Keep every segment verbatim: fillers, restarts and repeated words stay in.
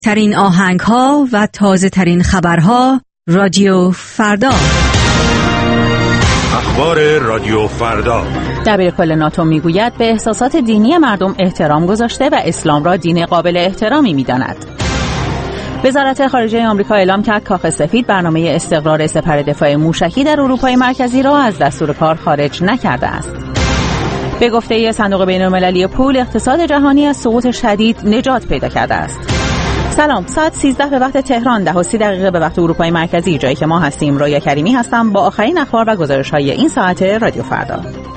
ترین آهنگ ها و تازه ترین خبرها رادیو فردا. اخبار رادیو فردا. دبیرکل ناتو میگوید به احساسات دینی مردم احترام گذاشته و اسلام را دین قابل احترامی میداند. وزارت خارجه آمریکا اعلام کرد کاخ سفید برنامه استقرار سپر دفاع موشکی در اروپای مرکزی را از دستور کار خارج نکرده است. به گفته صندوق بین‌المللی پول، اقتصاد جهانی از سقوط شدید نجات پیدا کرده است. سلام، ساعت سیزده به وقت تهران، ده و سی دقیقه به وقت اروپای مرکزی، جایی که ما هستیم. رویا کریمی هستم با آخرین اخبار و گزارش‌های این ساعت رادیو فردا.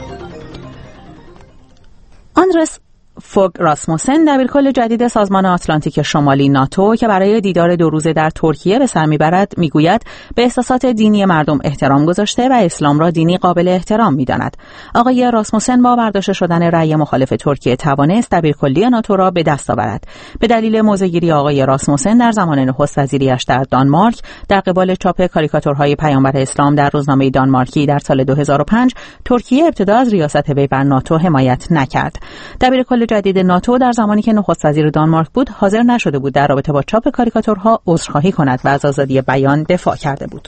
آندرس فوگ راسموسن، دبیرکل جدید سازمان آتلانتیک شمالی ناتو که برای دیدار دو روزه در ترکیه به سر میبرد، میگوید به احساسات دینی مردم احترام گذاشته و اسلام را دینی قابل احترام میداند. آقای راسموسن با برداشته شدن رأی مخالف ترکیه توانست دبیرکلی ناتو را به دست آورد. به دلیل موضع‌گیری آقای راسموسن در زمان نخست وزیری‌اش در دانمارک در قبال چاپ کاریکاتورهای پیامبر اسلام در روزنامه دانمارکی در سال دو هزار و پنج، ترکیه ابتدا از ریاست وی بر ناتو حمایت نکرد. دبیرکل جدید ناتو در زمانی که نخست وزیر دانمارک بود حاضر نشده بود در رابطه با چاپ کاریکاتورها عذرخواهی کند و از آزادی بیان دفاع کرده بود.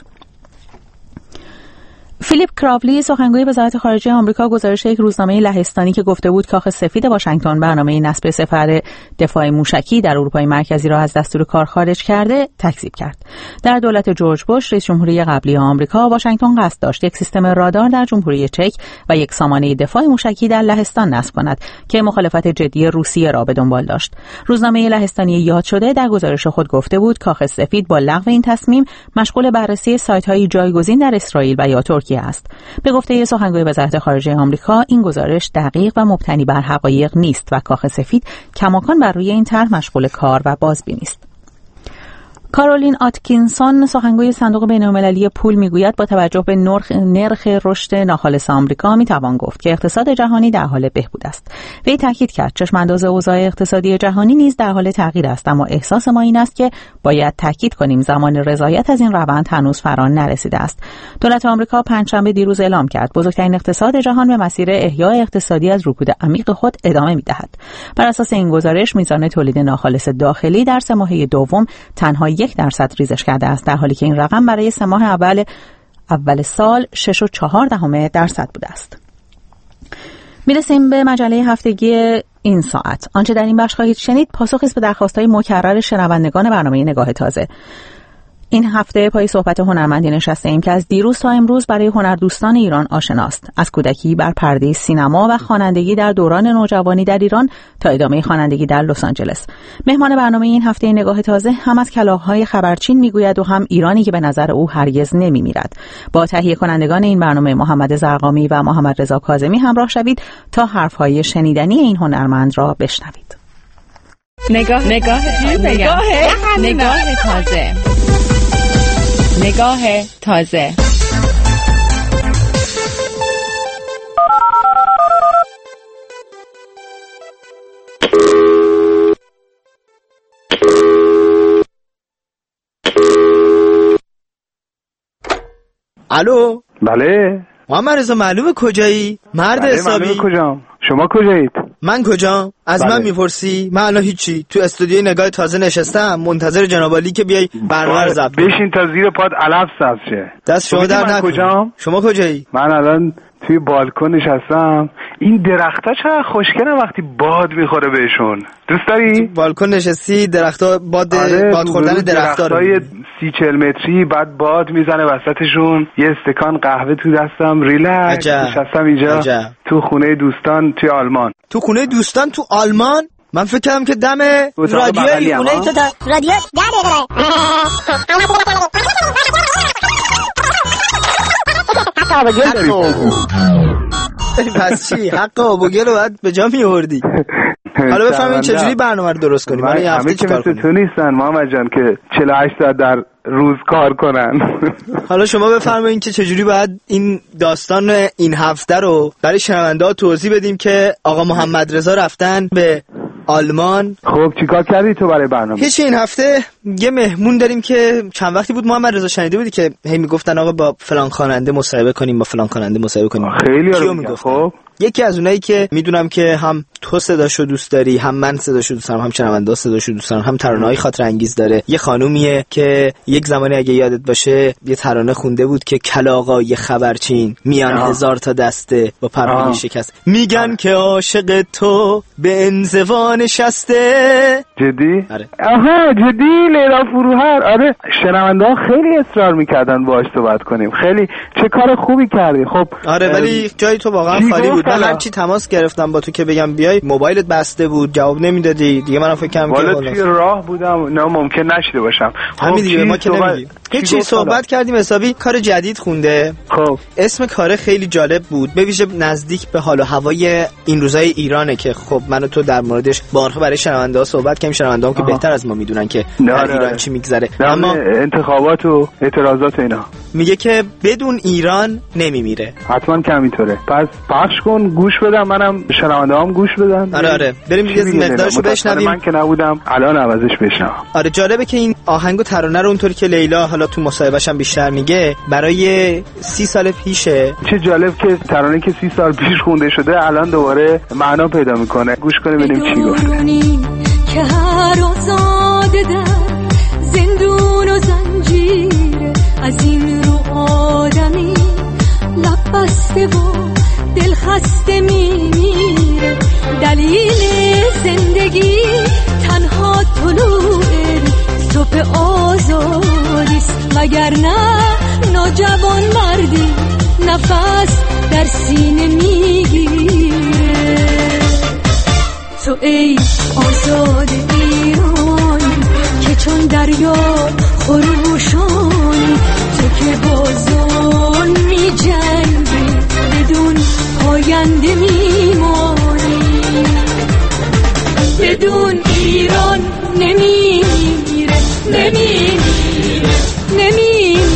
فیلیپ کراولی، سخنگوی وزارت خارجه آمریکا، گزارش یک روزنامه لهستانی که گفته بود کاخ سفید واشنگتن برنامه نصب سپر دفاع موشکی در اروپای مرکزی را از دستور کار خارج کرده، تکذیب کرد. در دولت جورج بوش، رئیس جمهوری قبلی آمریکا، واشنگتن قصد داشت یک سیستم رادار در جمهوری چک و یک سامانه دفاع موشکی در لهستان نصب کند که مخالفت جدی روسیه را به دنبال داشت. روزنامه لهستانی یاد شده در گزارش خود گفته بود کاخ سفید با لغو این تصمیم مشغول بررسی سایت‌های جایگزین در اسرائیل و یا ترکیه است. به گفته سخنگوی وزارت خارجه آمریکا، این گزارش دقیق و مبتنی بر حقایق نیست و کاخ سفید کماکان بر روی این طرح مشغول کار و بازبینی است. کارولین آتکینسون، سخنگوی صندوق بین‌المللی پول، میگوید با توجه به نرخ نرخ رشد ناخالص آمریکا میتوان گفت که اقتصاد جهانی در حال بهبود است. وی تاکید کرد چشمانداز اوضاع اقتصادی جهانی نیز در حال تغییر است، اما احساس ما این است که باید تاکید کنیم زمان رضایت از این روند هنوز فرا نرسیده است. دولت آمریکا پنجشنبه دیروز اعلام کرد بزرگترین اقتصاد جهان به مسیر احیای اقتصادی از رکود عمیق خود ادامه میدهد. بر اساس این گزارش میزان تولید ناخالص داخلی در سه ماهه دوم تنها یک درصد ریزش کرده است، در حالی که این رقم برای سه ماه اول اول سال شش و چهار دهم درصد بوده است. میرسیم به مجله هفتگی این ساعت. آنچه در این بخش خواهید شنید پاسخی است به درخواست‌های مکرر شنوندگان برنامه نگاه تازه. این هفته پای صحبت هنرمندی نشسته ایم که از دیروز تا امروز برای هنردوستان ایران آشناست. از کودکی بر پرده سینما و خوانندگی در دوران نوجوانی در ایران تا ادامه خوانندگی در لس آنجلس. مهمان برنامه این هفته نگاه تازه هم از کلاغ‌های خبرچین میگوید و هم ایرانی که به نظر او هرگز نمیمیرد. با تهیه کنندگان این برنامه محمد زرقامی و محمد رضا کاظمی همراه شوید تا حرف‌های شنیدنی این هنرمند را بشنوید. نگاه نگاه نگاه نگاه تازه نگاه تازه. الو. بله محمد رضا، معلومه کجایی؟ مرد بله حسابی. معلومه کجام. شما کجایید؟ من کجام؟ از بله. من میپرسی؟ من الان هیچی تو استودیوی نگاه تازه نشستم منتظر جناب عالی که بیای برنامه رو ضبط کنی. بشین تا زیر پات علف سبز شه. دست شما در نکنه. کجام؟ شما کجایی؟ من الان توی بالکن نشستم. این درخت‌ها چقدر خوشگلن وقتی باد میخوره بهشون. دوست داری؟ بالکن نشستی، درخت‌ها باد آره، باد خوردن درخت‌ها درختای سی چهل متری، بعد باد میزنه وسطشون. یه استکان قهوه تو دستم، ریلکس نشستم اینجا. عجب. تو خونه دوستان توی آلمان. تو خونه دوستان تو آلمان؟ من فکر کردم که دم رادیوی خونه تو تا رادیو پس چی؟ حق آبوگل رو باید به جا میوردی. حالا بفهم این چجوری برنامه رو درست کنی. من همه که مثل تو نیستن محمد جان که چهل و هشت ساعت در روز کار کنن. حالا شما بفرمایید که چجوری باید این داستان این هفته رو برای شنونده‌ها توضیح بدیم که آقا محمد رضا رفتن به آلمان. خب چیکار کردی تو برای برنامه؟ هیچ. این هفته یه مهمون داریم که چند وقتی بود محمد رضا شنیده بودی که هی میگفتن آقا با فلان خواننده مصاحبه کنیم، با فلان خواننده مصاحبه کنیم. خیلی رو میگفتن. خب یکی از اونایی که میدونم که هم تو صداشو دوست داری، هم من صداشو دوست دارم، هم شنونده صداشو دوست دارم، هم ترانه‌های خاطر انگیز داره. یه خانومیه که یک زمانی اگه یادت باشه یه ترانه خونده بود که کلاغای خبرچین میان آه. هزار تا دسته با پروانه شکست، میگن آه. که عاشق تو به انزوا نشسته. جدی؟ آره. آها جدی لیلا فروهر. آره شنونده‌ها خیلی اصرار میکردن باهاش صحبت کنیم. خیلی چه کار خوبی کردی. خب آره ولی جای تو واقعا خالی بود. من هرچی تماس گرفتم با تو که بگم بیای موبایلت بسته بود، جواب نمیدادی. دیگه منم فکر کردم که والا توی راه بودم، نه ممکن نشده باشم. همین دیگه ما که نمیگیم. هیچ چیز صحبت کردیم حسابی. کار جدید خونده. خب اسم کار خیلی جالب بود، به ویژه نزدیک به حال و هوای این روزای ایرانه که خب من و تو در موردش بارها برای شنونده‌ها صحبت کردیم. شنونده‌ها که بهتر از ما میدونن که در ایران چی میگذره. اما انتخابات و اعتراضات اینا میگه که بدون ایران نمیمیره. حتما که همینطوره. پس پخش کن گوش بدم، منم شنونده‌هام گوش بدن. آره آره بریم دیگه مقدارشو بشنویم. من که نبودم الان عوضش بشنوم. آره جالبه که این آهنگ و ترانه رو اونطوری که لیلا حالا تو مصاحبهش هم بیشتر میگه برای سی سال پیشه. چه جالب که ترانه که سی سال پیش خونده شده الان دوباره معنا پیدا میکنه. گوش کنیم ببینیم چی گفت. که هر آزاده در زندون و زنجیر از این رو آدمی لب بسته و دل خسته میمیره. دلیل زندگی تنها طلوع صبح آزادیست، وگرنه نوجوان مردی نفس در سینه میگیره. تو ای آزاد ایرانی که چون دریا خروشانی، تو که بازان می جنگی بدون پاینده میمانی. بدون ایران نمیمیره نمیمیره نمیمیره.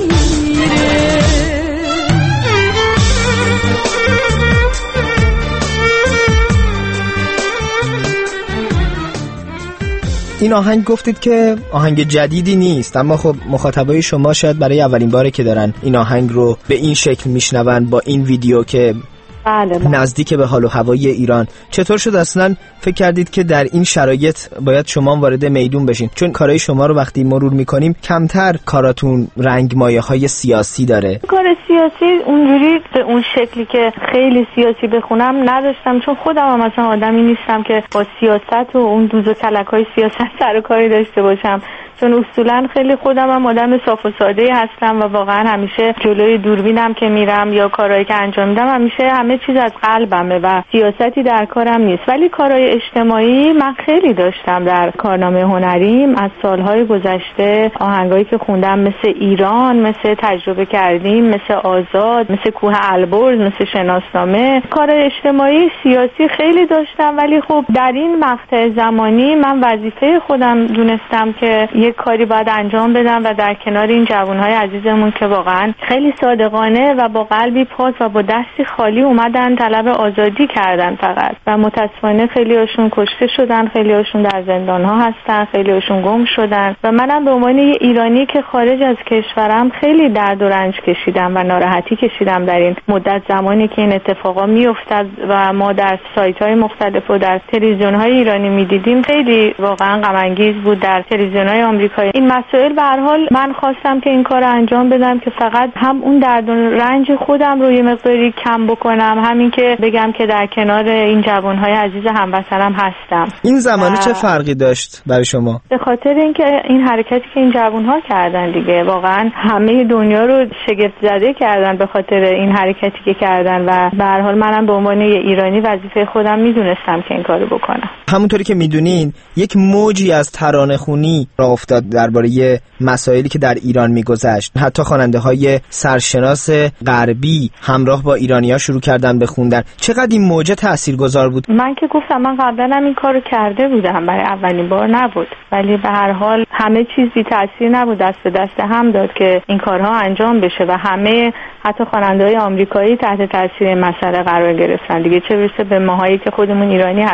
این آهنگ گفتید که آهنگ جدیدی نیست، اما خب مخاطبای شما شاید برای اولین باره که دارن این آهنگ رو به این شکل میشنون با این ویدیو که بله بله. نزدیک به حال و هوای ایران. چطور شد اصلا فکر کردید که در این شرایط باید شما وارد میدون بشین؟ چون کارهای شما رو وقتی مرور میکنیم کمتر کاراتون رنگ مایه های سیاسی داره. کار سیاسی اونجوری به اون شکلی که خیلی سیاسی بخونم نداشتم، چون خودم هم مثلا آدمی نیستم که با سیاست و اون دوز و کلک های سیاست سر و کاری داشته باشم، چون اصولا خیلی خودم هم آدم صاف و ساده هستم و واقعا همیشه جلوی دوربینم که میرم یا کارهایی که انجام میدم همیشه همه چیز از قلبمه و سیاستی در کارم نیست. ولی کارهای اجتماعی من خیلی داشتم در کارنامه هنریم. از سالهای گذشته آهنگایی که خوندم مثل ایران، مثل تجربه کردیم، مثل آزاد، مثل کوه البرز، مثل شناسنامه، کار اجتماعی سیاسی خیلی داشتم. ولی خب در این مقطع زمانی من وظیفه خودم دونستم که یک کاری باید انجام بدم و در کنار این جوانهای عزیزمون که واقعا خیلی صادقانه و با قلبی پاک و با دستی خالی اومدن طلب آزادی کردن فقط، و متاسفانه خیلی هاشون کشته شدن، خیلی هاشون در زندان ها هستن، خیلی هاشون گم شدن و منم به عنوان یه ایرانی که خارج از کشورم خیلی درد و رنج کشیدم و ناراحتی کشیدم در این مدت زمانی که این اتفاقا میافتاد و ما در سایت های مختلف و در تلویزیون های ایرانی میدیدیم. خیلی واقعا غم انگیز بود. در تلویزیون های آمریکایی این مسائل به هر حال من خواستم که این کار انجام بدم که فقط هم اون درد و رنج خودم رو یه مقداری کم بکنم، همین که بگم که در کنار این جوانهای عزیز هموطنم هستم. این زمانه چه فرقی داشت برای شما؟ به خاطر اینکه این حرکتی که این جوانها کردن دیگه واقعا همه دنیا رو شگفت زده کردن به خاطر این حرکتی که کردن و به هر حال منم به عنوان یه ایرانی وظیفه خودم میدونستم که این کارو بکنم. همونطوری که میدونین یک موجی از ترانه خونی راه افتاد درباره مسائلی که در ایران میگذشت. حتی خواننده های سرشناس غربی همراه با ایرانی‌ها شروع کردن به خوندن. چقدر این موجه تاثیرگذار بود؟ من که گفتم من قبلا هم این کارو کرده بودم، برای اولین بار نبود، ولی به هر حال همه چیز بی تاثیر نبود، دست به دست هم داد که این کارها انجام بشه و همه حتی خواننده‌های آمریکایی تحت تاثیر مسئله قرار گرفتن دیگه، چه برسه به ماهایی که خودمون ایرانی هست.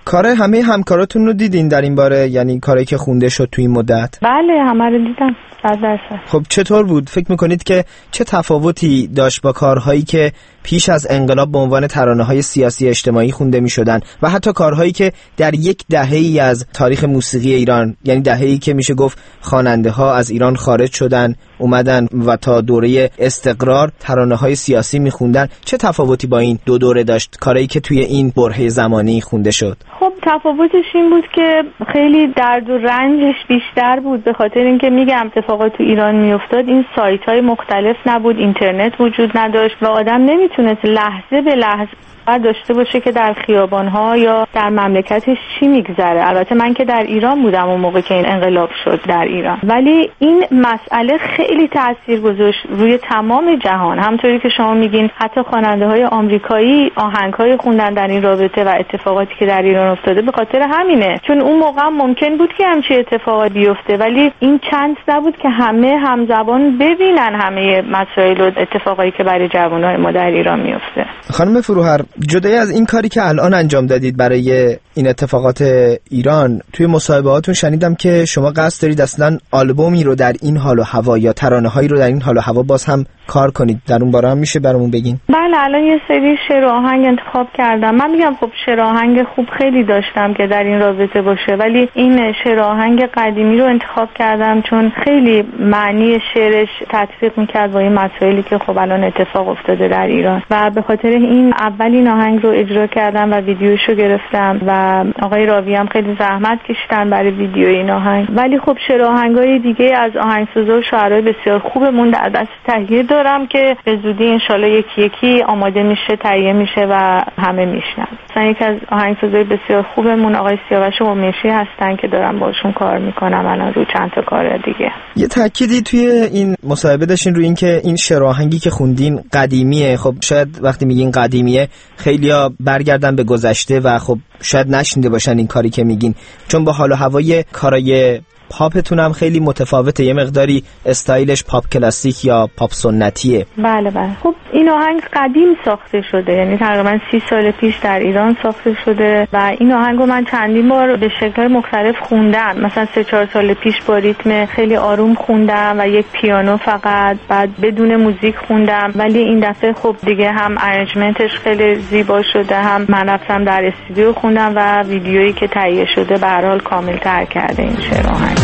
کار همه همکاراتون رو دیدین در این باره؟ یعنی کاری که خونده شد تو این مدت؟ بله همه رو دیدم صد درصد. خب چطور بود؟ فکر میکنید که چه تفاوتی داشت با کارهایی که پیش از انقلاب به عنوان ترانه‌های سیاسی اجتماعی خونده می‌شدن و حتی کارهایی که در یک دهه‌ای از تاریخ موسیقی ایران، یعنی دهه‌ای که میشه گفت خواننده‌ها از ایران خارج شدن اومدن و تا دوره استقرار ترانه‌های سیاسی می‌خوندن، چه تفاوتی با این دو دوره داشت کاری که توی این برهه زمانی خونده شد؟ خب تفاوتش این بود که خیلی درد و رنجش بیشتر بود، به خاطر اینکه میگم اتفاقات تو ایران میافتاد، این سایت‌های مختلف نبود، اینترنت وجود نداشت و آدم نمیتونست لحظه به لحظه داشته باشه که در خیابان‌ها یا در مملکتش چی میگذره. البته من که در ایران بودم اون موقع که این انقلاب شد در ایران، ولی این مسئله خیلی تاثیر گذاشت روی تمام جهان. همونطوری که شما میگین حتی خواننده‌های آمریکایی آهنگ‌های خوندن در این رابطه و اتفاقاتی که در ایران افتاده به خاطر همینه، چون اون موقع ممکن بود که همچین اتفاقی بیفته ولی این چانس نبود که همه همزبان ببینن همه مسائل و اتفاقایی که برای جوانای ما در ایران میفته. خانم فروهر، جدای از این کاری که الان انجام دادید برای این اتفاقات ایران، توی مصاحبه‌هاتون شنیدم که شما قصد دارید اصلا آلبومی رو در این حال و هوا یا ترانه‌هایی رو در این حال و هوا باز هم کار کنید. در اون باره هم میشه برامون بگین؟ بله الان یه سری شعر و آهنگ انتخاب کردم. من میگم خب شعر و آهنگ خوب خیلی داشتم که در این رابطه باشه، ولی این شعر و آهنگ قدیمی رو انتخاب کردم چون خیلی معنی شعرش تطبیق میکرد با این مسائلی که خب الان اتفاق افتاده در ایران و به خاطر این اولین آهنگ رو اجرا کردم و ویدیوشو گرفتم و آقای راوی هم خیلی زحمت کشیدن برای ویدیو این آهنگ. ولی خب شعر و آهنگای دیگه از آهنگسازا و شاعرای بسیار خوبمون در دست تهیه دارم که به زودی انشالله یکی یکی آماده میشه، تهیه میشه و همه میشنن. مثلا یکی از آهنگسازای بسیار خوبمون آقای سیاوش قمیشی هستن که دارم باشون کار میکنم الان رو چند تا کار دیگه. یه تأکیدی توی این مصاحبه داشتین روی این که این شعر و آهنگی که خوندین قدیمیه. خب شاید وقتی میگین قدیمیه خیلیا برگردن به گذشته و خب شاید نشنیده باشن این کاری که میگین، چون با حال و هوای کارای پاپتون هم خیلی متفاوته، یه مقداری استایلش پاپ کلاسیک یا پاپ سنتیه. بله بله. خب این آهنگ قدیم ساخته شده، یعنی تقریبا سی سال پیش در ایران ساخته شده و این آهنگو من چندین بار به شکل مختلف خوندم. مثلا سه چهار سال پیش با ریتم خیلی آروم خوندم و یک پیانو فقط، بعد بدون موزیک خوندم، ولی این دفعه خب دیگه هم ارنجمنتش خیلی زیبا شده، هم من رفتم در استودیو خوندم و ویدیویی که تهیه شده به هر حال کامل‌تر کرده این شعر آهنگ.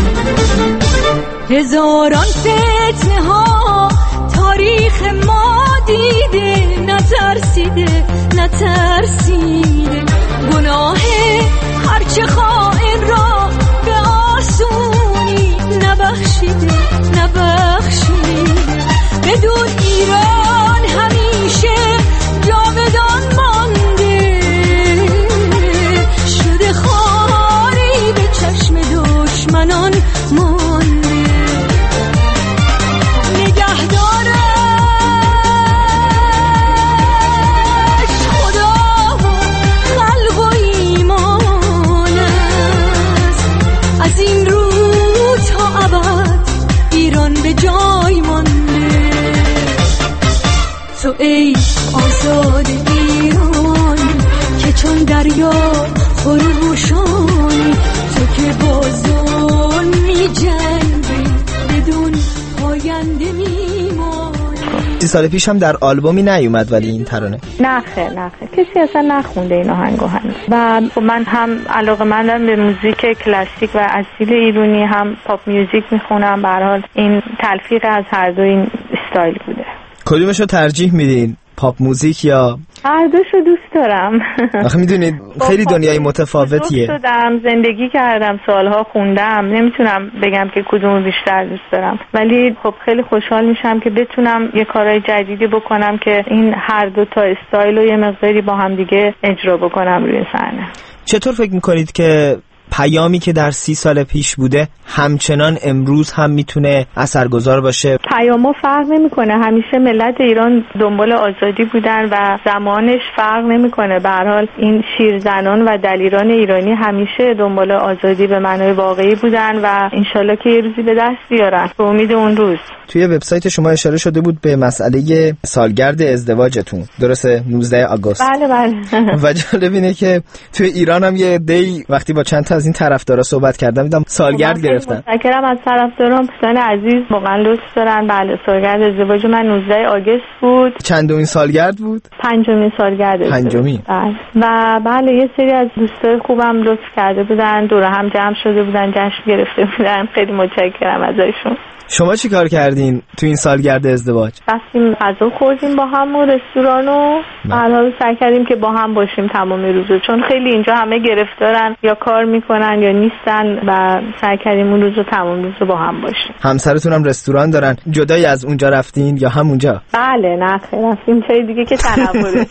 هزاران فتنه ها تاریخ ما دیده، نترسیده نترسیده، گناه هرچه خائن را به آسونی نبخشیده نبخشیده. بدون ایران همیشه جاودان مانده، شده خاری به چشم دشمنان مانده. نگهدارش خدا و خلق و ایمان است، از این رو تا ابد ایران به جای مانده. تو ای آزاد ایران که چون دریا خروشانی، تو که با ظلم می جنگی بدون پاینده می مانی. سی سال پیش هم در آلبومی نیومد ولی این ترانه نه خیر نه خیر کسی اصلا نخونده این آهنگو هنوز و من هم علاقه‌مندم به موزیک کلاسیک و اصیل ایرانی، هم پاپ میوزیک میخونم. به هر حال این تلفیق از هر دو این استایل بوده. کدومشو ترجیح میدین؟ پاپ موزیک یا هر دوشو دوست دارم. آخه میدونید خیلی دنیای متفاوتیه. شدم زندگی کردم، سالها خوندم، نمیتونم بگم که کدومو بیشتر دوست دارم، ولی خب خیلی خوشحال میشم که بتونم یه کارهای جدیدی بکنم که این هر دو تا استایل رو یه مقداری با هم دیگه اجرا بکنم روی صحنه. چطور فکر میکنید که پیامی که در سی سال پیش بوده همچنان امروز هم میتونه اثرگذار باشه؟ پیامو فرق نمیکنه، همیشه ملت ایران دنبال آزادی بودن و زمانش فرق نمیکنه. به هر حال این شیرزنان و دلیران ایرانی همیشه دنبال آزادی به معنای واقعی بودن و انشالله که یه روزی به دست بیارن، به امید اون روز. توی وبسایت شما اشاره شده بود به مسئله سالگرد ازدواجتون، درسته؟ نوزده آگوست. بله بله. و جالب اینه که توی ایران هم یه دی وقتی با چند تا از این طرفدارا صحبت کردم دیدم سالگرد گرفتن. متشکرم از طرفدارام، دوستان عزیز، واقعا لطف دارن. بله، سالگرد ازدواج من نوزده آگوست بود. چندمین سالگرد بود؟ پنجمین سالگرد. پنجمین. بله. و بله یه سری از دوستای خوبم لطف کرده بودن، دور هم جمع شده بودن، جشن گرفته بودن. خیلی متشکرم ازشون. شما چی کار کردین تو این سالگرد ازدواج؟ رفتیم غذا خوردیم با هم و رستورانو، حالا سعی کردیم که با هم باشیم تمام روزو، چون خیلی اینجا همه گرفتارن یا کار میکنن یا نیستن و سعی کردیم اون روزو تمام روزو با هم باشیم. همسرتون هم رستوران دارن، جدای از اونجا رفتین یا همونجا؟ بله، نه خیلی رفتیم جای دیگه که تنوع.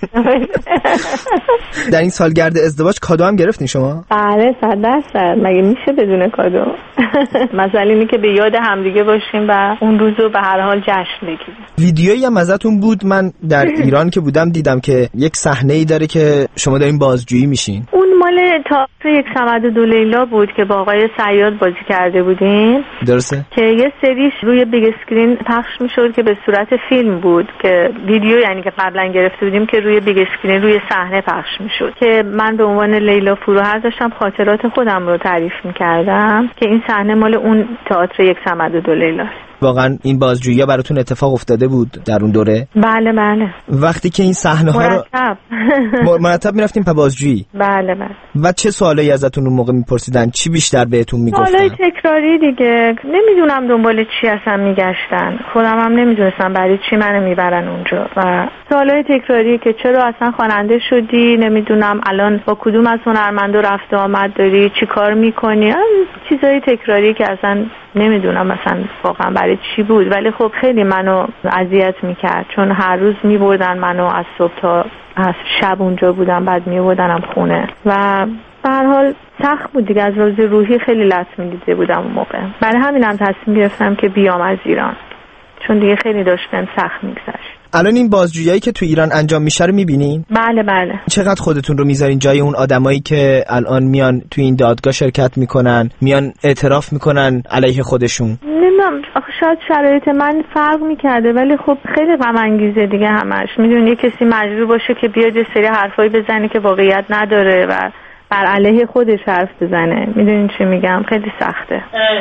در این سالگرد ازدواج کادو هم گرفتین شما؟ بله صد درصد، مگه میشه بدون کادو؟ مثلا اینی که به یاد همدیگه باشیم و اون روزو به هر حال جشن بگیریم. ویدیویی هم ازتون بود، من در ایران که بودم دیدم که یک صحنه‌ای داره که شما دارین بازجویی میشین. اون مال تئاتر یک صمد و دو لیلا بود که با آقای صیاد بازی کرده بودیم. درسته؟ که یه سریش روی بیگ اسکرین پخش میشد که به صورت فیلم بود، که ویدیو یعنی که قبلا گرفته بودیم که روی بیگ اسکرین روی صحنه پخش میشد، که من به عنوان لیلا فروهر داشتم خاطرات خودم رو تعریف میکردم که این صحنه مال اون تئاتر یک صمد و دو لیلا. واقعا این بازجویی‌ها براتون اتفاق افتاده بود در اون دوره؟ بله بله. وقتی که این صحنه‌ها رو مرتب مرتب می‌رفتیم په بازجویی؟ بله بله. و چه سوالایی ازتون اون موقع می‌پرسیدن؟ چی بیشتر بهتون میگفتن؟ سوالای تکراری دیگه، نمیدونم دنبال چی اصلا میگشتن، خودم هم نمیدونستم برای چی منو میبرن اونجا. و سوالای تکراری که چرا اصلا خواننده شدی، نمیدونم الان با کدوم از هنرمندا رفت و آمد داری، چی کار می‌کنی، چیزای تکراری که اصلا نمیدونم مثلا واقعا برای چی بود، ولی خب خیلی منو اذیت میکرد، چون هر روز میبردن منو از صبح تا از شب اونجا بودم، بعد میبردنم خونه و به هر حال سخت بود دیگه. از روز روحی خیلی لطمه دیده بودم اون موقع، برای همینم تصمیم گرفتم که بیام از ایران، چون دیگه خیلی داشتم سخت میگذشت. الان این بازجوییایی که تو ایران انجام میشه رو میبینین؟ بله بله. چقدر خودتون رو میذارین جای اون آدمایی که الان میان تو این دادگاه شرکت میکنن، میان اعتراف میکنن علیه خودشون؟ نمیدونم، آخه شاید شرایط من فرق میکرده، ولی خب خیلی غم انگیزه دیگه همش. میدونی کسی مجبور باشه که بیاد یه سری حرفایی بزنه که واقعیت نداره و بر علیه خودش حرف بزنه. میدونین چی میگم؟ خیلی سخته. اس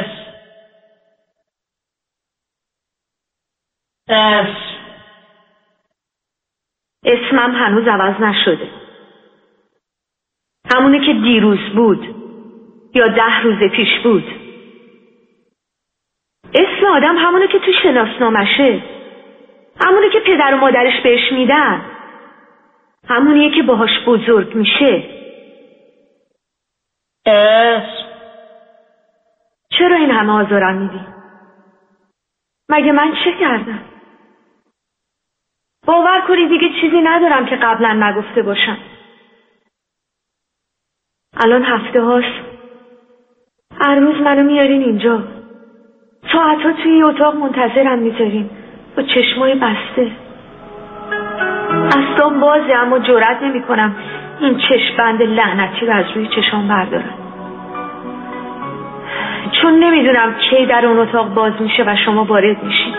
اس اسمم هنوز عوض نشده، همونه که دیروز بود یا ده روز پیش بود. اسم آدم همونه که تو شناسنامشه، همونه که پدر و مادرش بهش میدن، همونیه که باهاش بزرگ میشه. اسم چرا این همه آزارم میدی؟ مگه من چه کردم؟ باور کنید دیگه چیزی ندارم که قبلا نگفته باشم. الان هفته هاست هر روز منو میارین اینجا، ساعتا توی اتاق منتظرم میذارین با چشمای بسته. اصلا بازه اما جرئت نمی کنم این چشمبند لعنتی رو از روی چشام بردارم، چون نمیدونم کی در اون اتاق باز میشه و شما وارد میشین.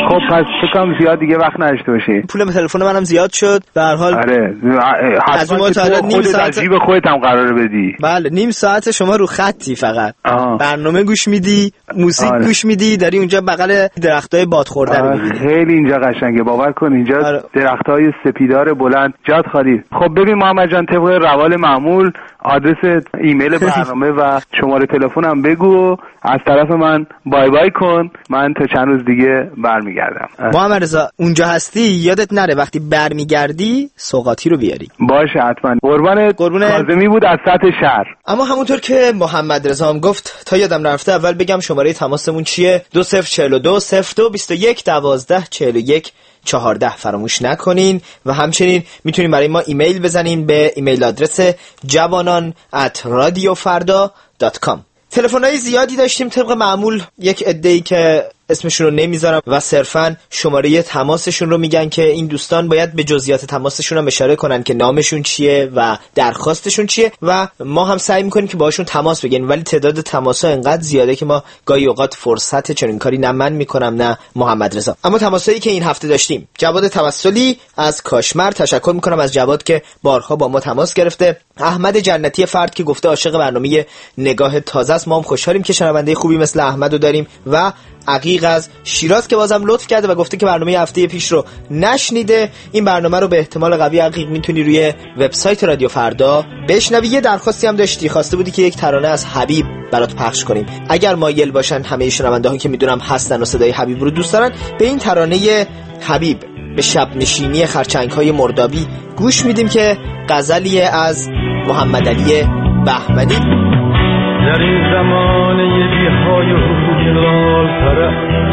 خب پس فکرم زیاد دیگه وقت نداشته باشی. پول تلفن منم زیاد شد. به هر حال آره از اون تا نیم ساعت جیب خودت هم قراره بدی. بله نیم ساعت شما رو خطی فقط آه. برنامه گوش میدی، موزیک آره. گوش میدی، داری اونجا بغل درختای باد خورده رو میبینی. خیلی اینجا قشنگه، باور کن اینجا آره. درختای سپیدار بلند، جات خالی. خب ببین محمد جان، طبق روال معمول آدرس ایمیل برنامه و شماره تلفنم بگو، از طرف من بای بای کن، من تا چند روز دیگه برمیگردم. محمد رضا اونجا هستی یادت نره وقتی برمیگردی سوغاتی رو بیاری. باشه حتما. قربان قربون کاظمی بود از سطح شهر. اما همونطور که محمد رضا هم گفت تا یادم رفته اول بگم شماره تماسمون چیه؟ دو صفر چهل و دو صفر دو بیست و یک دوازده چهل و یک چهارده فراموش نکنین و همچنین میتونین برای ما ایمیل بزنین به ایمیل آدرس جوانان ات رادیو فردا دات کام. تلفن‌های زیادی داشتیم طبق معمول، یک عده‌ای که اسمشون رو نمیذارم و صرفاً شماره تماسشون رو میگن که این دوستان باید به جزئیات تماسشون هم اشاره کنن که نامشون چیه و درخواستشون چیه و ما هم سعی میکنیم که باهاشون تماس بگیریم، ولی تعداد تماس‌ها انقدر زیاده که ما گاهی اوقات فرصت چنین کاری نه من میکنم نه محمد رضا. اما تماسایی که این هفته داشتیم، جواد توسلی از کاشمر، تشکر میکنم از جواد که بارها با ما تماس گرفته. احمد جنتی فرد که گفته عاشق برنامه نگاه تازه است، ما هم خوشحالیم که شنونده خوبی مثل احمدو داریم. و عقیق از شیراز که بازم لطف کرده و گفته که برنامه هفته پیش رو نشنیده. این برنامه رو به احتمال قوی عقیق میتونی روی وبسایت رادیو فردا بشنوی. یه درخواستی هم داشتی، خواسته بودی که یک ترانه از حبیب برات پخش کنیم. اگر مایل باشن همه شنونده‌ها که میدونم هستن و صدای حبیب رو دوست دارن، به این ترانه حبیب به شب نشینی خرچنگ‌های مردابی گوش میدیم که غزلی از محمد علی بهمنی. در این زمانه بی‌های و جلال طرف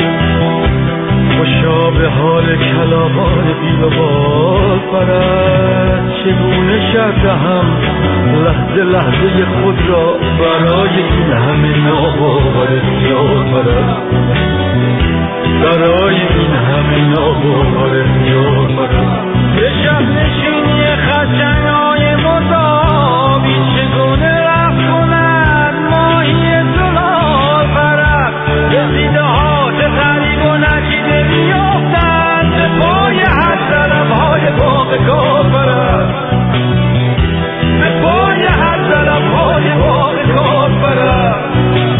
خوشا به حال کلاغان بی و بال پرست، چگونه شرط هم لحظه لحظه خود را برای این همه ناباور خیال پرست، برای این همه ناباور خیال پرست. به شب نشینی خرچنگ‌های مردابی چگونه رفت کنند ماهی زلال پرست، رسیده هات غریب و نچیده میافتند به پای هر طرف‌های باغ کار پرست، به پای هر طرف‌های باغ کار پرست.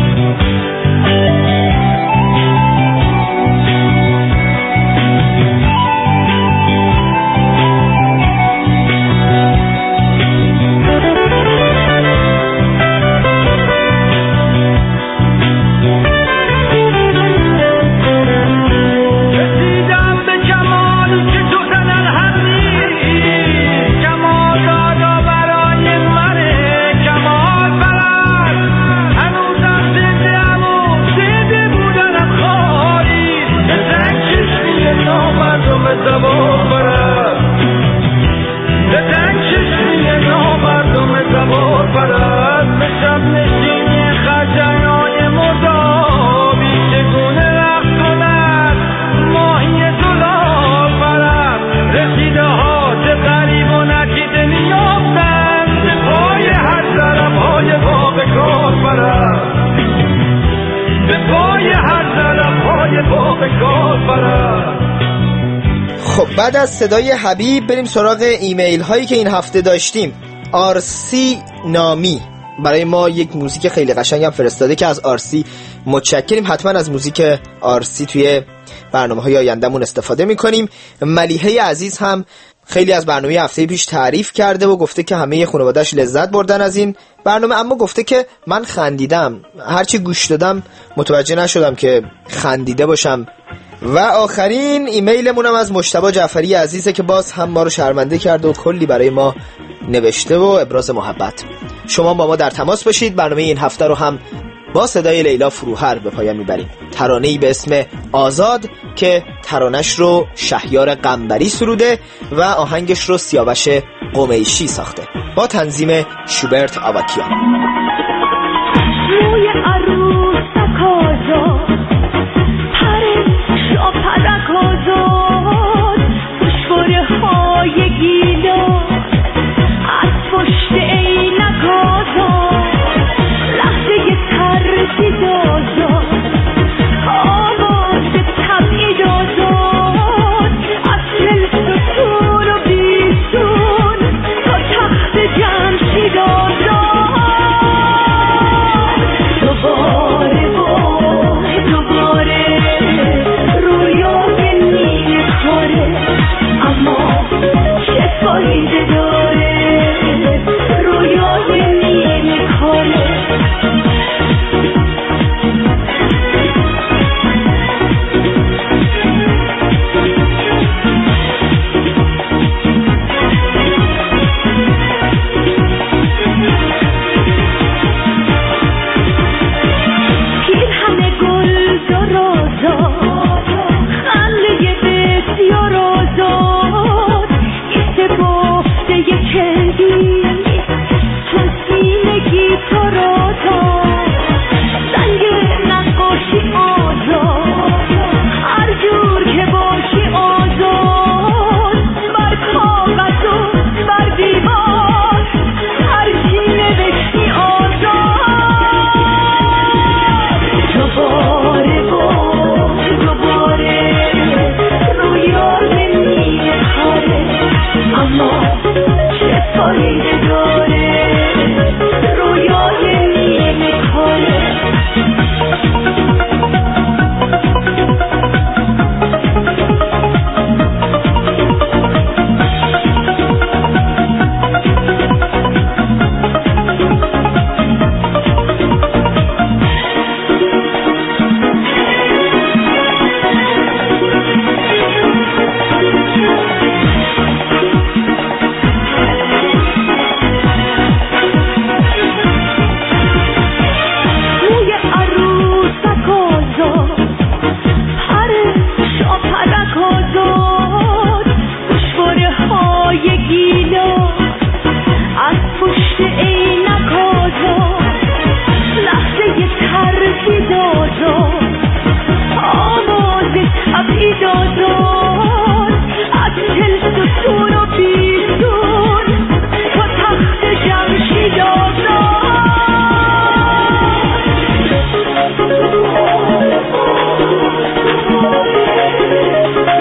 خب بعد از صدای حبیب بریم سراغ ایمیل هایی که این هفته داشتیم. آرسی نامی برای ما یک موزیک خیلی قشنگ هم فرستاده که از آرسی متشکریم. حتما از موزیک آرسی توی برنامه‌های آیندهمون استفاده می‌کنیم. ملیحه عزیز هم خیلی از برنامه هفته پیش تعریف کرده و گفته که همه خانواده‌اش لذت بردن از این برنامه، اما گفته که من خندیدم، هرچی گوش دادم متوجه نشدم که خندیده باشم. و آخرین ایمیلمون هم از مجتبی جعفری عزیزه که باز هم ما رو شرمنده کرده و کلی برای ما نوشته و ابراز محبت. شما با ما در تماس باشید. برنامه این هفته رو هم با صدای لیلا فروهر به پایان میبریم. ترانه‌ای به اسم آزاد که ترانش رو شهیار قنبری سروده و آهنگش رو سیاوش قمیشی ساخته با تنظیم شوبرت آواکیان. روی عروسک آزاد پرش آپرک آزاد پشواره های گیلان از پشت عینک آزاد لحظه ترسید آزاد آواز تبعید آزاد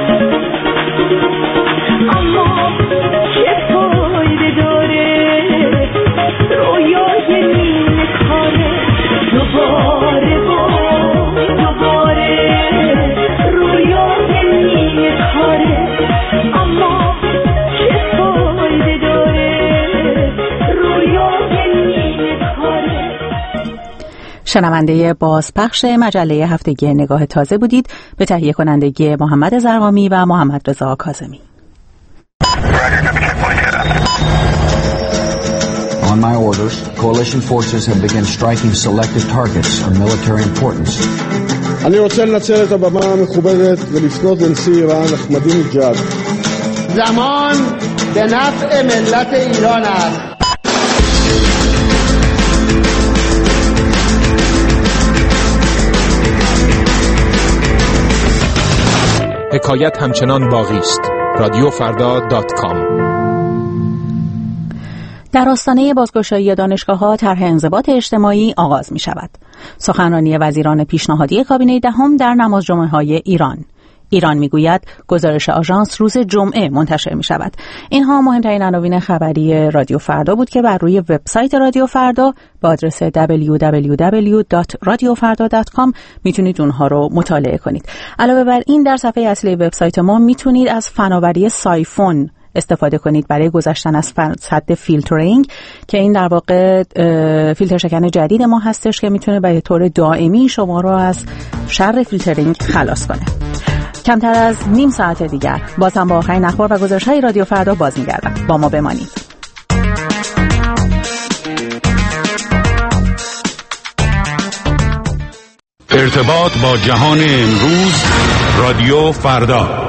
اما چه فایده داره رویای نیمه کاره دوباره با دوباره رویای نیمه کاره اما چه فایده داره رویای نیمه کاره. شنونده بازپخش مجله هفتگی نگاه تازه بودید به تهیه کنندگی محمد زرقامی و محمد رضا کاظمی. On my orders, coalition forces have begun striking selective targets of military importance. אני רוצה לנצל את הבמה המכובדת ולפנות לנשיא איראן אחמדינג'אד. زمان به نفع ملت ایران است. حکایت همچنان باقی است. رادیو فردا دات کام. در آستانه بازگشایی دانشگاه‌ها طرح انضباط اجتماعی آغاز می شود. سخنرانی وزیران پیشنهادی کابینه دهم در نماز جمعه‌های ایران. ایران میگوید گزارش آژانس روز جمعه منتشر می شود. اینها مهمترین عناوین خبری رادیو فردا بود که بر روی وبسایت رادیو فردا با آدرس دبلیو دبلیو دبلیو دات رادیو فردا دات کام میتونید اونها رو مطالعه کنید. علاوه بر این در صفحه اصلی وبسایت ما میتونید از فناوری سایفون استفاده کنید برای گذشتن از سد فیلترینگ که این در واقع فیلتر شکن جدید ما هستش که میتونه به طور دائمی شما رو از شر فیلترینگ خلاص کنه. کمتر از نیم ساعت دیگر بازم با آخرین اخبار و گزارش‌های رادیو فردا باز می‌گردم. با ما بمانید. ارتباط با جهان امروز رادیو فردا.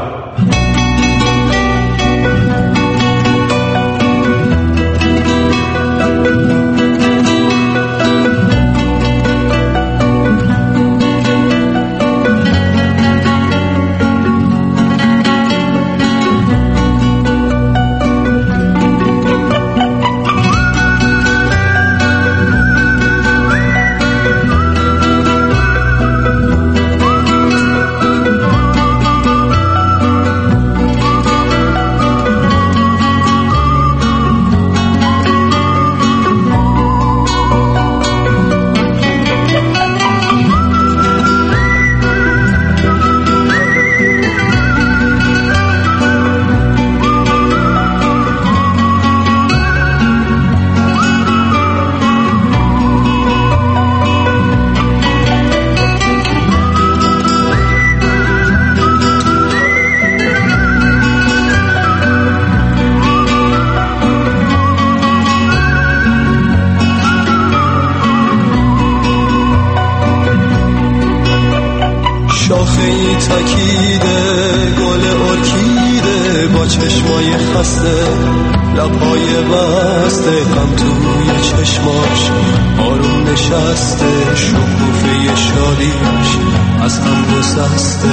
تکیده گل ارکیده با چشمای خسته لبهای بسته غم توی چشماش آروم نشسته شکوفه شادیش از هم گسسته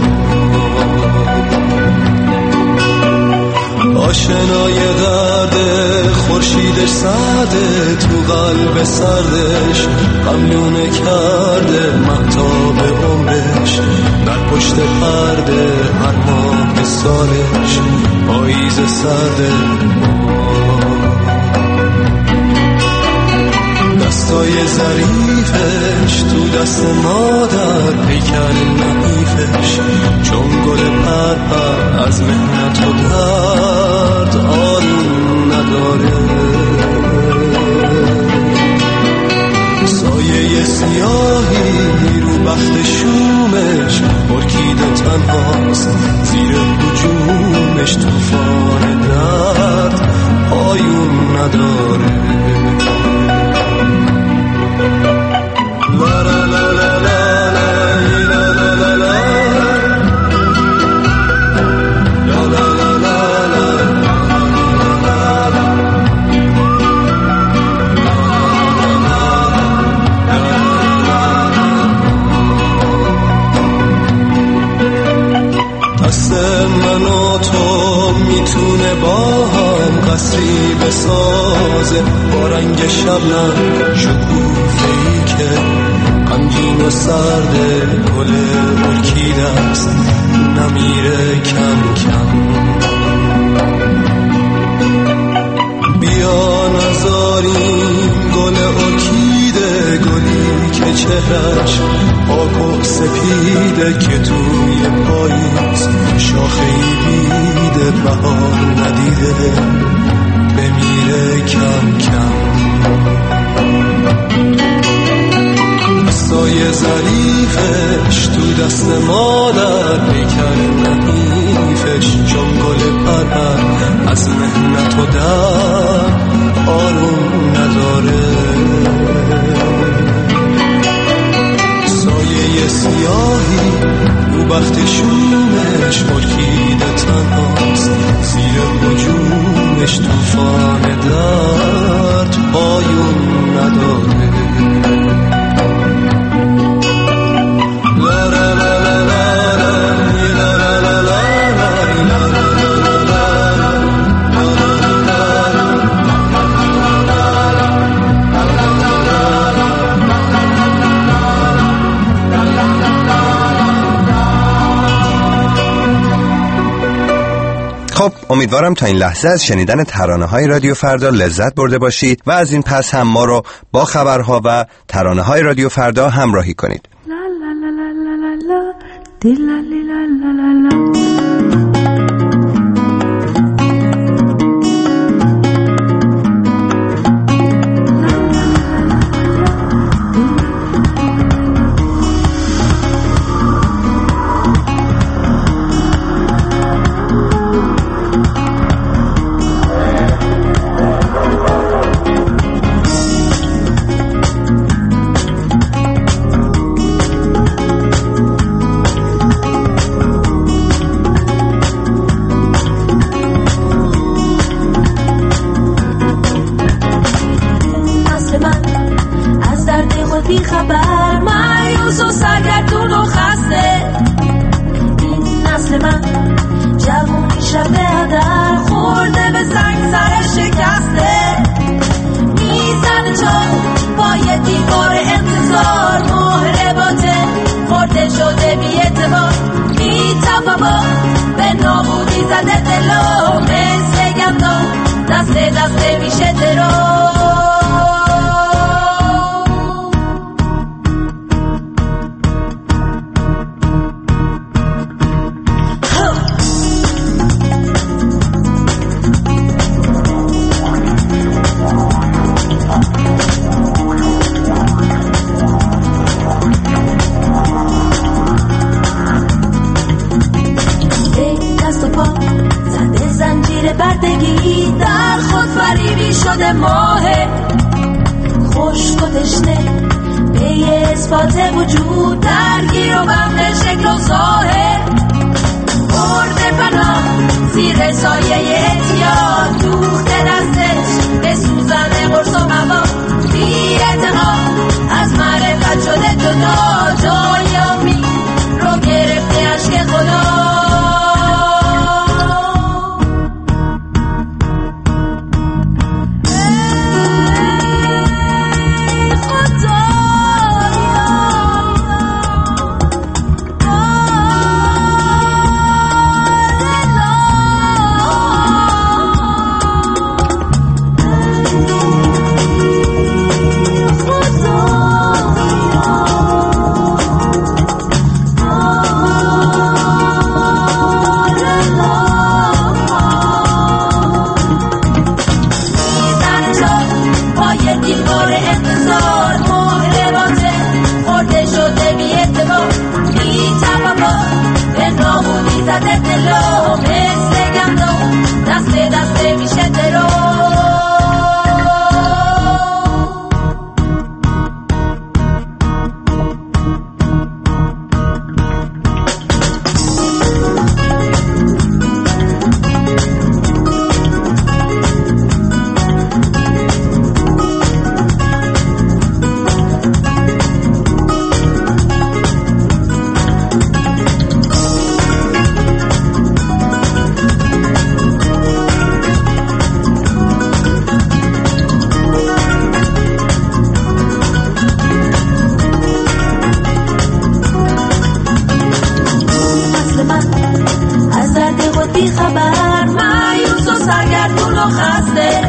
آشنای درد خورشیدش سرده تو قلب سردش غملونه کرده مهتاب عمرش در پشت پرده هر ماه سالش پاییز سرده دستای ظریفش تو دست مادر پیکر نحیفش چون گل پرپر از مهنت و درد آن نداره سایه سیاهی رو بخت شومش ارکیده تنهاست زیر هجومش طوفان درد پایون نداره لا لا لا لا لا لا لا لا من و تو میتونه با هم قصری بسازه با رنگ شبنم شکوفه‌ای که غمگین و سرده گل ارکیده است نمیره چهرش پاک و سپیده که توی پاییز شاخه‌ای بیده بهار ندیده بمیره کم کم. سایه ظریفش تو دست مادر پیکر نحیفش چون گل پرر از مهنت و در آروم نداره. سایه سیاهی رو بخت شومش ملکیده تنهاست زیر وجودش توفان درد پایون نداره. خب امیدوارم تا این لحظه از شنیدن ترانه‌های رادیو فردا لذت برده باشید و از این پس هم ما رو با خبرها و ترانه‌های رادیو فردا همراهی کنید.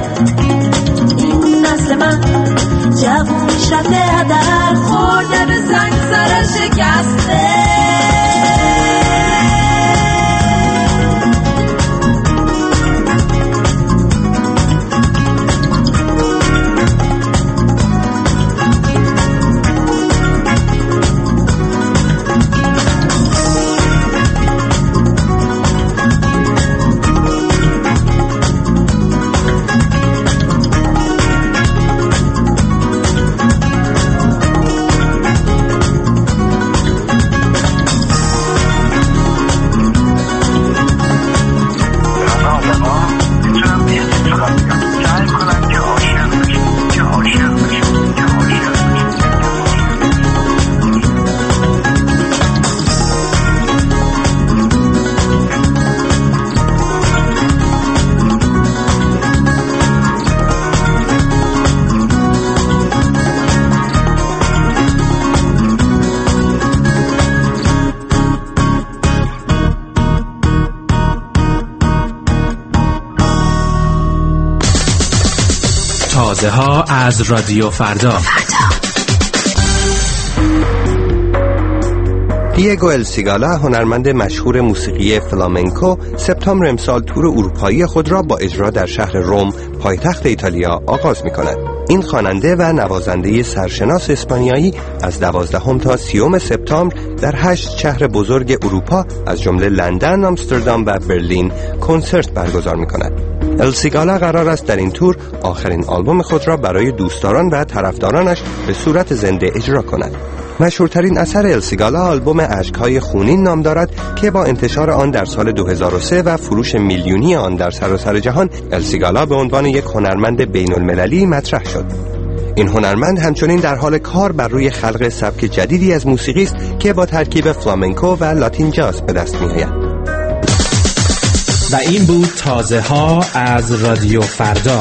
جوون شده در خورده به تازه ها از رادیو فردا. دیگو السیگالا، هنرمند مشهور موسیقی فلامنکو، سپتامبر امسال تور اروپایی خود را با اجرا در شهر روم، پایتخت ایتالیا آغاز می‌کند. این خواننده و نوازنده سرشناس اسپانیایی از دوازدهم تا سیوم سپتامبر در هشت شهر بزرگ اروپا از جمله لندن، آمستردام و برلین کنسرت برگزار می‌کند. السیگالا قرار است در این تور آخرین آلبوم خود را برای دوستداران و طرفدارانش به صورت زنده اجرا کند. مشهورترین اثر السیگالا آلبوم اشک‌های خونین نام دارد که با انتشار آن در سال دو هزار و سه و فروش میلیونی آن در سراسر جهان، السیگالا به عنوان یک هنرمند بین‌المللی مطرح شد. این هنرمند همچنین در حال کار بر روی خلق سبک جدیدی از موسیقی است که با ترکیب فلامنکو و لاتین جاز به دست می‌آید. و این بود تازه ها از رادیو فردا.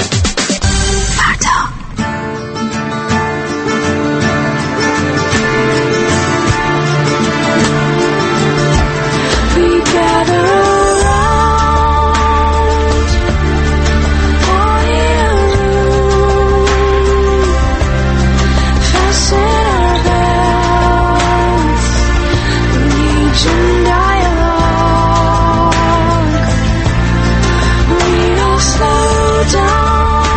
Down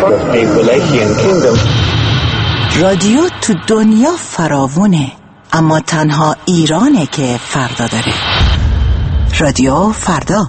رادیو تو دنیا فراوونه، اما تنها ایرانه که فردا داره. رادیو فردا.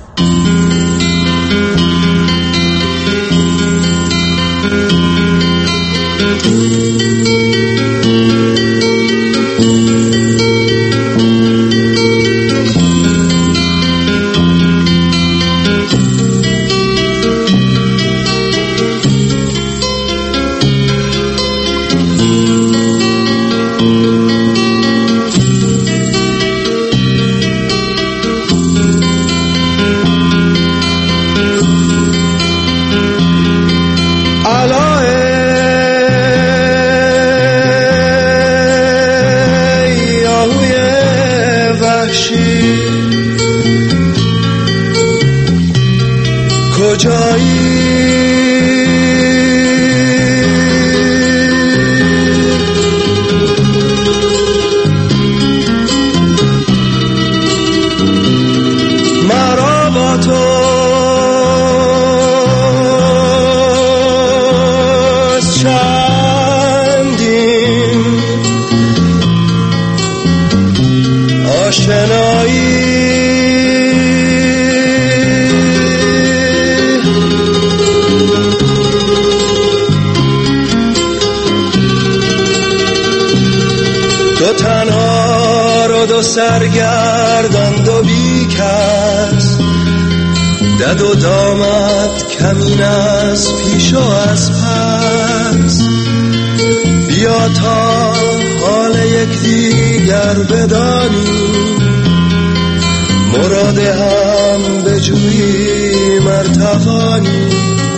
سرگردان و بیکس دد و دامت کمین از پیش و از پس، بیا تا حال یک دیگر بدانی، مراد هم بجویی مرتقانی،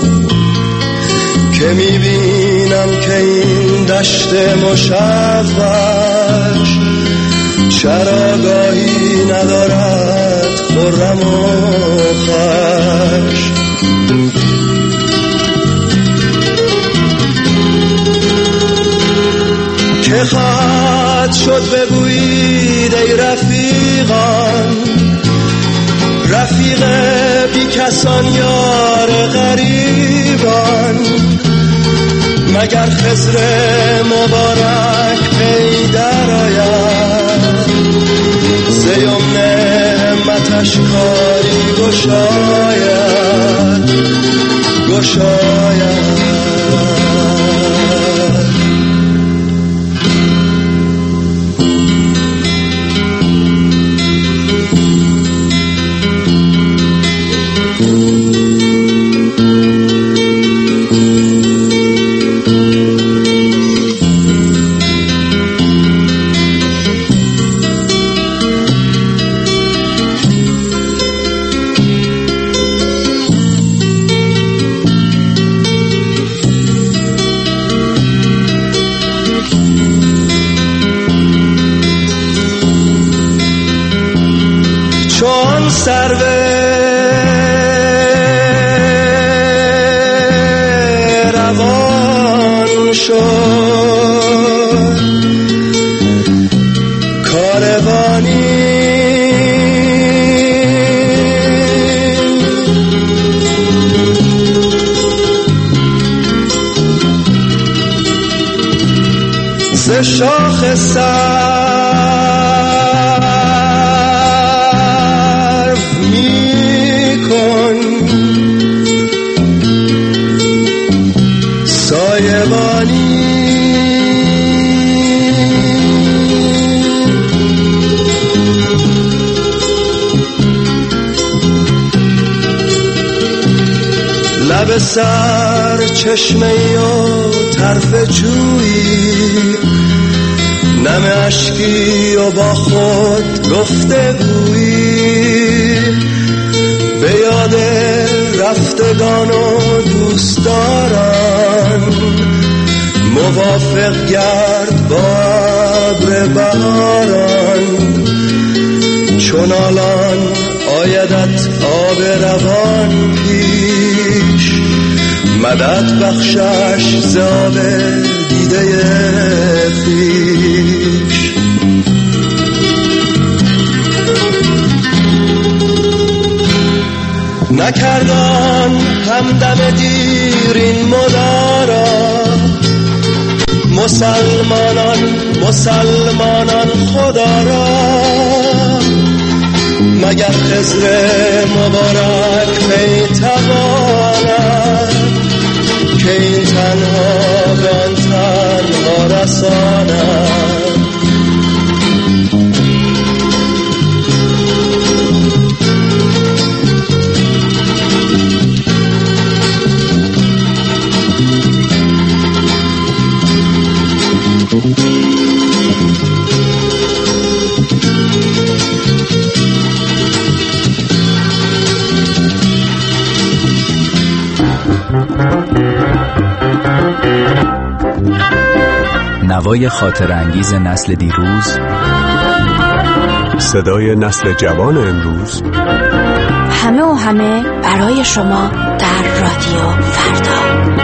که میبینم که این دشت مشوش چراگاهی ندارد خرم و خوش. که خواهد شد بگویید ای رفیقان، رفیق بی کسان یار غریبان، مگر خضر مبارک پی در آید، زیوم نعمتش کاری گشاید گشاید. سرو روان شد کاروانی، ز شاخ سر لب سر چشمه و طرف جویی، نم اشکی و با خود گفته گویی، به یاد رفتگان و دوستداران، موافق گرد با ابر بهاران، چون الان آیدت آب روان پیش، مدد بخشش ز آب دیده خویش. نکردان همدم دیر این مدام، مسلمانان مسلمانان خدا را مگر خضر مبارک می تواند که این تنها به آن تنها رساند. نوای خاطر انگیز نسل دیروز، صدای نسل جوان امروز، همه و همه برای شما در رادیو فردا.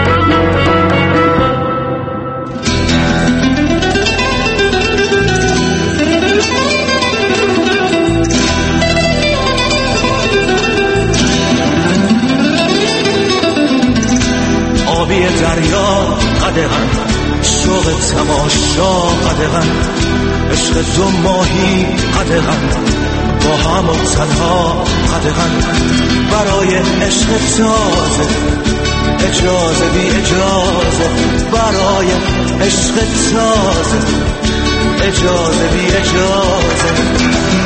آبی دریا قدغن، شوق تماشا قدغن، عشق دو ماهی قدغن، با هم و تنها قدغن، برای عشق تازه اجازه بی اجازه، برای عشق تازه اجازه بی اجازه.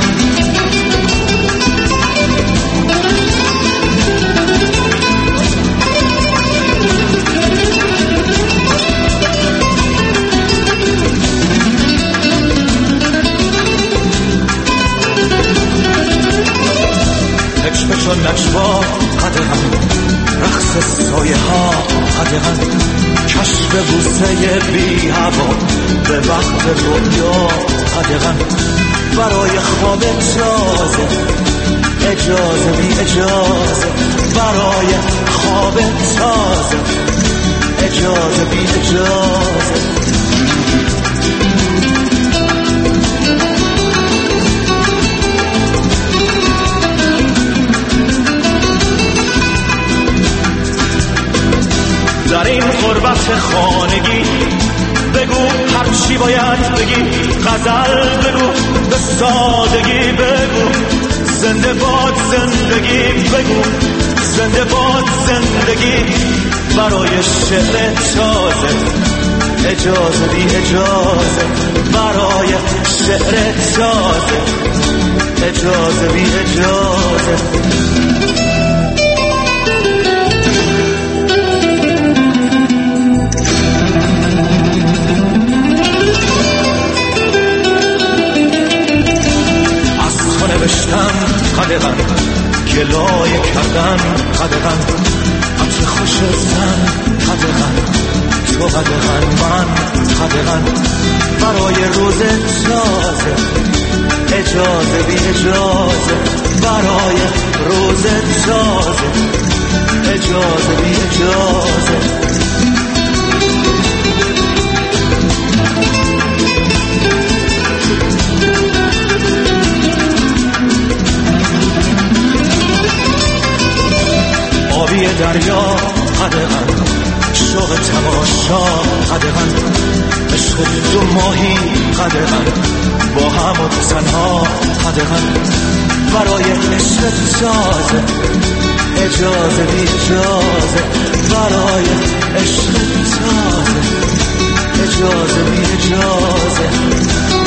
و نجوا قدغن، رقص سایه ها قدغن، کشف بوسه بی هوا به وقت رویا قدغن، برای خواب تازه اجازه بی اجازه، برای خواب تازه اجازه بی اجازه. در این غربت خانگی بگو هر چی باید بگی، غزل بگو به سادگی بگو، زنده باد زندگی بگو، زنده باد زندگی، برای شعر تازه اجازه بی اجازه، برای شعر تازه اجازه بی اجازه. نوشتم قدغن، گلایه کردن قدغن، عطر خوش زن قدغن، تو قدغن من قدغن، برای روز تازه اجازه بی اجازه، برای روز تازه اجازه بی اجازه. آبی دریا قدغن، شوق تماشا قدغن، عشق دو ماهی قدغن، با هم و تنها قدغن، برای عشق تازه اجازه بی اجازه، برای عشق تازه اجازه بی اجازه.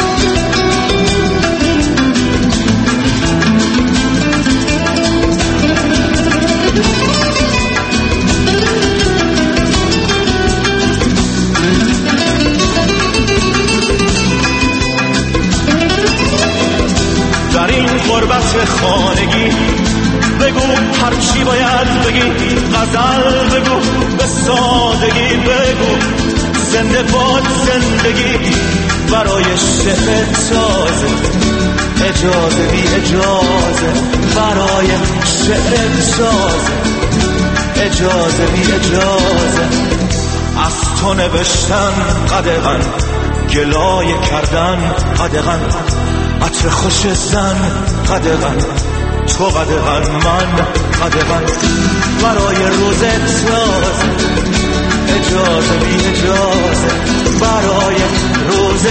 در این غربت خانگی بگو هر چی باید بگی، غزل بگو به سادگی بگو، زنده باد زندگی، برای شعر تازه اجازه بی اجازه، برای شعر تازه اجازه بی اجازه. از تو نوشتن قدغن، گلایه کردن قدغن، عطر خوش زن قدغن، تو قدغن من قدغن، برای روز تازه اجازه بی اجازه، برای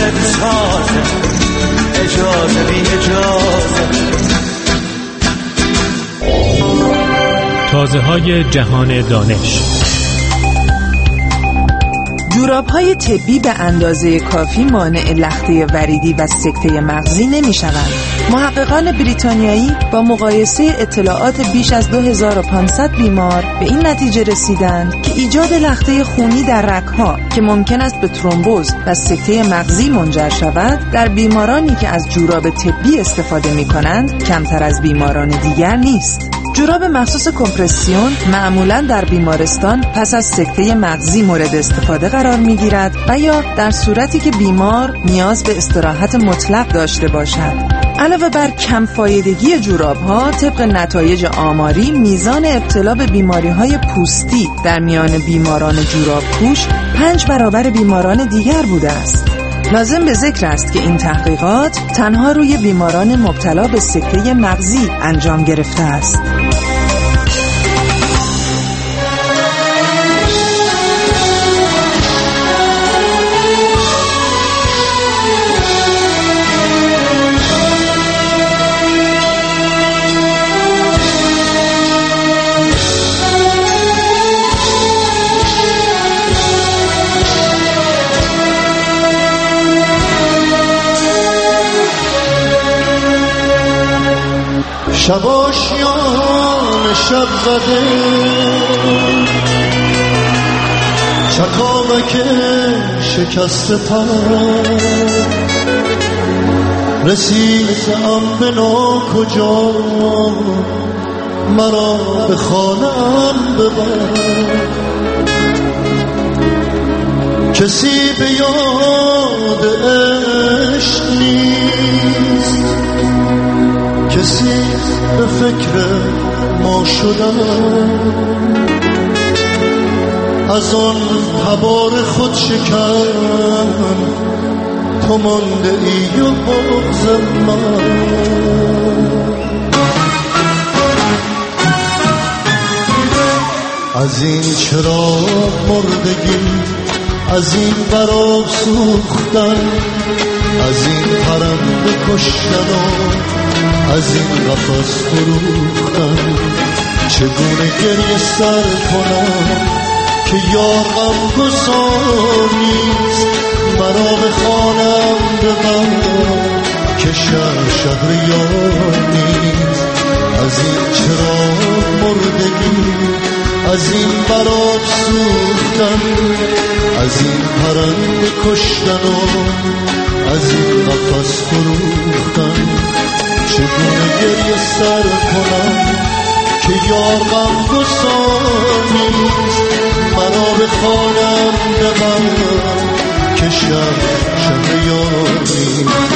دلت سازه، اجازه بی اجازه. تازه های جهان دانش. جوراب‌های طبی به اندازه کافی مانع لخته وریدی و سکته مغزی نمی‌شوند. محققان بریتانیایی با مقایسه اطلاعات بیش از دو هزار و پانصد بیمار به این نتیجه رسیدند که ایجاد لخته خونی در رگ‌ها که ممکن است به ترومبوز و سکته مغزی منجر شود، در بیمارانی که از جوراب طبی استفاده می‌کنند کمتر از بیماران دیگر نیست. جوراب مخصوص کمپرسیون معمولاً در بیمارستان پس از سکته مغزی مورد استفاده قرار می‌گیرد و یا در صورتی که بیمار نیاز به استراحت مطلق داشته باشد. علاوه بر کم فایدگی جوراب‌ها، طبق نتایج آماری میزان ابتلا به بیماری‌های پوستی در میان بیماران جوراب پوش پنج برابر بیماران دیگر بوده است. لازم به ذکر است که این تحقیقات تنها روی بیماران مبتلا به سکته مغزی انجام گرفته است. شب آشیان شب زده چکامک شکست پر رسیدم به ناکجا مرا به خانه‌ام ببر کسی به یاد عشق نیست کسی به فکر ما شدم از آن تبار خود شکن تو مانده ای و بغض من از این چراغ مردگی از این براب سوختن از این پرنده کشتن و از این قفس فروختن چگونه گریه سر کنم که یار غمگسار نیست مرا به خانم ببر که شهر شهر یار نیست از این چراغ مردگی از این براب سوختن از این پرنده کشتن و از این قفس فروختن چگونه گریه سر کنم که یار غمگسار نیست مرا به خانم ببر که شب شب یار نیست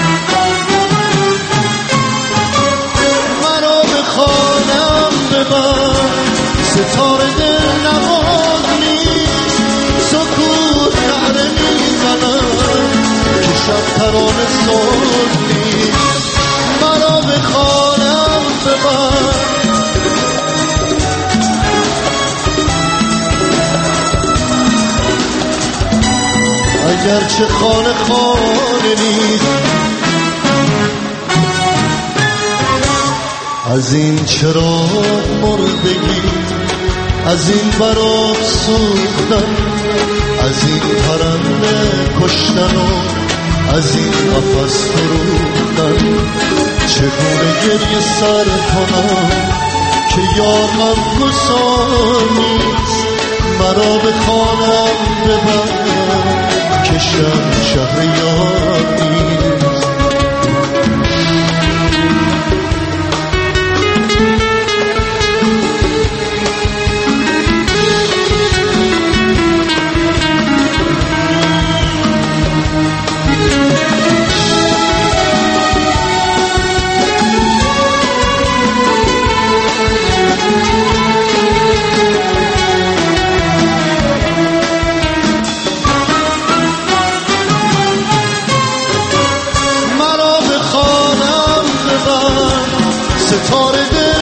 مرا به خانم ببر ستاره دل نواز نیست سکوت نعره میزنم که شب ترانه ساز نیست مرا به خانم ببر اگرچه خانه خانه نیست از این چراغ مردگی از این براب سوختن از این پرنده کشتن و از این قفس فروختن چگونه گریه سر کنم که یار غمگسار نیست مرا به خانم ببر که شهر شهر یار